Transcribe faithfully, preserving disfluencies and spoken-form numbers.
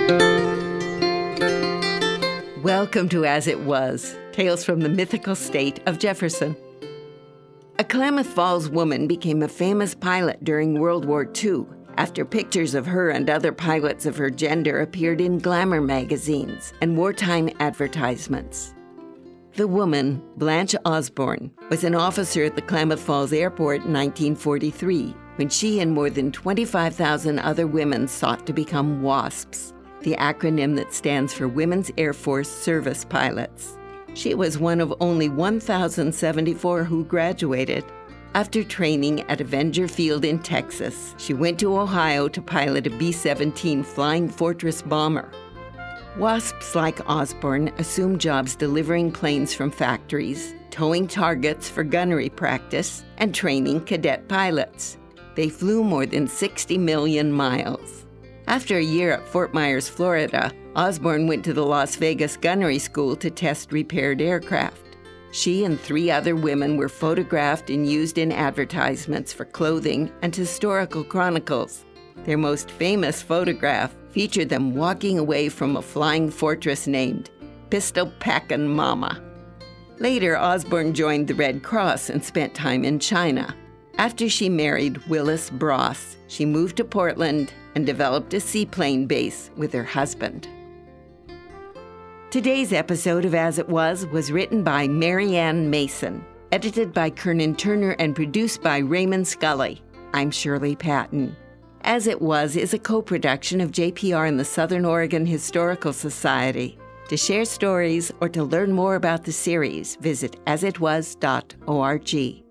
Welcome to As It Was, Tales from the Mythical State of Jefferson. A Klamath Falls woman became a famous pilot during World War Two after pictures of her and other pilots of her gender appeared in glamour magazines and wartime advertisements. The woman, Blanche Osborne, was an officer at the Klamath Falls Airport in nineteen forty-three when she and more than twenty-five thousand other women sought to become WASPs, the acronym that stands for Women's Air Force Service Pilots. She was one of only one thousand seventy-four who graduated. After training at Avenger Field in Texas, she went to Ohio to pilot a B seventeen Flying Fortress bomber. WASPs like Osborne assumed jobs delivering planes from factories, towing targets for gunnery practice, and training cadet pilots. They flew more than sixty million miles. After a year at Fort Myers, Florida, Osborne went to the Las Vegas Gunnery School to test repaired aircraft. She and three other women were photographed and used in advertisements for clothing and historical chronicles. Their most famous photograph featured them walking away from a flying fortress named Pistol Packin' Mama. Later, Osborne joined the Red Cross and spent time in China. After she married Willis Bross, she moved to Portland and developed a seaplane base with her husband. Today's episode of As It Was was written by Marianne Mason, edited by Kernan Turner, and produced by Raymond Scully. I'm Shirley Patton. As It Was is a co-production of J P R and the Southern Oregon Historical Society. To share stories or to learn more about the series, visit as it was dot org.